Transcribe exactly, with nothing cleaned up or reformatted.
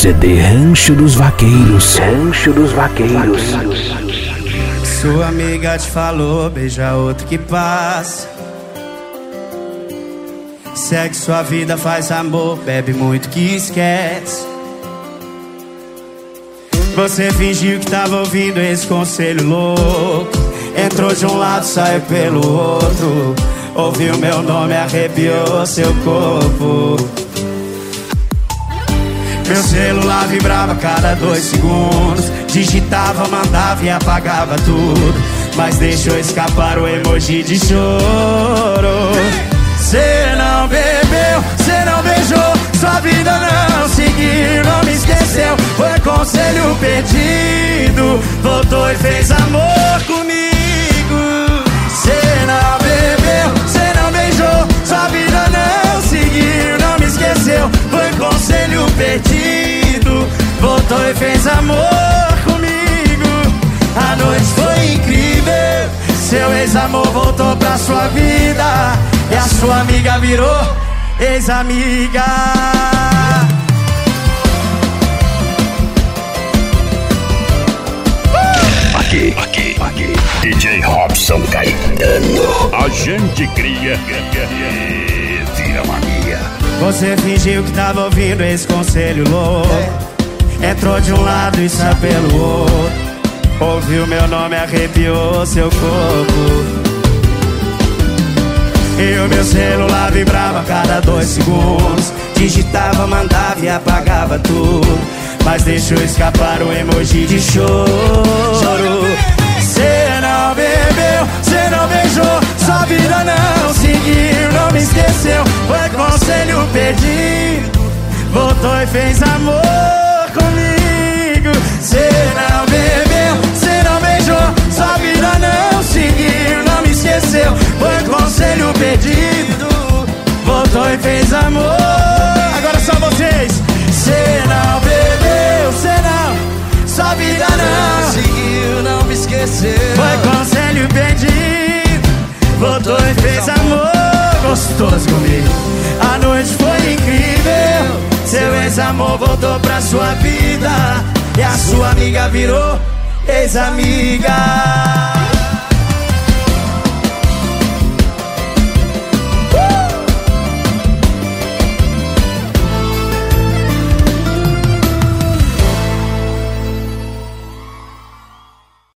C D Rancho dos Vaqueiros. Rancho dos Vaqueiros. Sua amiga te falou, beija outro que passa. Segue sua vida, faz amor, bebe muito que esquece. Você fingiu que tava ouvindo esse conselho louco. Entrou de um lado, saiu pelo outro. Ouviu meu nome, arrepiou seu corpo. Meu celular vibrava a cada dois segundos. Digitava, mandava e apagava tudo, mas deixou escapar o emoji de choro. Cê não bebeu, cê não beijou, sua vida não seguiu, não me esqueceu. Foi conselho perdido, voltou e fez amor comigo. Cê não bebeu, cê não beijou, sua vida não seguiu, não me esqueceu. Foi conselho perdido, voltou e fez amor comigo. A noite foi incrível, seu ex-amor voltou pra sua vida e a sua amiga virou ex-amiga. Aqui, aqui, aqui, D J Robson Caetano. A gente cria e vira mania. Você fingiu que tava ouvindo esse conselho louco. Entrou de um lado e saiu pelo outro. Ouviu meu nome, arrepiou seu corpo. E o meu celular vibrava a cada dois segundos. Digitava, mandava e apagava tudo, mas deixou escapar o emoji de choro. Cê não bebeu, cê não beijou, sua vida não seguiu, não me esqueceu. Foi conselho perdido, voltou e fez amor comigo. Cê não bebeu, cê não beijou, sua vida não seguiu, não me esqueceu. Foi conselho perdido, voltou e fez amor. Agora só vocês. Cê não bebeu, cê não, sua vida não seguiu, não me esqueceu. Foi conselho perdido, voltou e fez amor gostoso comigo. A noite foi incrível, seu ex-amor voltou pra sua vida e a sua amiga virou ex-amiga.